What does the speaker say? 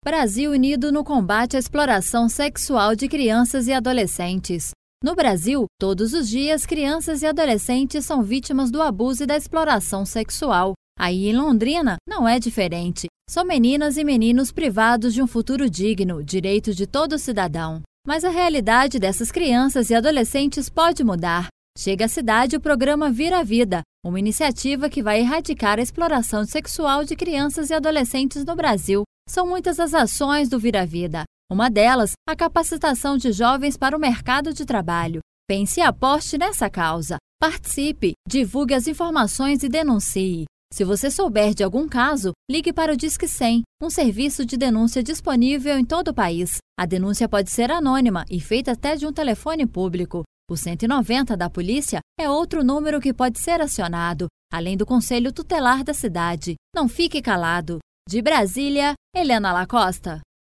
Brasil unido no combate à exploração sexual de crianças e adolescentes. No Brasil, todos os dias, crianças e adolescentes são vítimas do abuso e da exploração sexual. Aí em Londrina, não é diferente. São meninas e meninos privados de um futuro digno, direito de todo cidadão. Mas a realidade dessas crianças e adolescentes pode mudar. Chega à cidade o programa Vira a Vida, uma iniciativa que vai erradicar a exploração sexual de crianças e adolescentes no Brasil. São muitas as ações do Vira a Vida. Uma delas, a capacitação de jovens para o mercado de trabalho. Pense e aposte nessa causa. Participe, divulgue as informações e denuncie. Se você souber de algum caso, ligue para o Disque 100, um serviço de denúncia disponível em todo o país. A denúncia pode ser anônima e feita até de um telefone público. O 190 da polícia é outro número que pode ser acionado, além do Conselho Tutelar da cidade. Não fique calado. De Brasília, Helena Lacosta.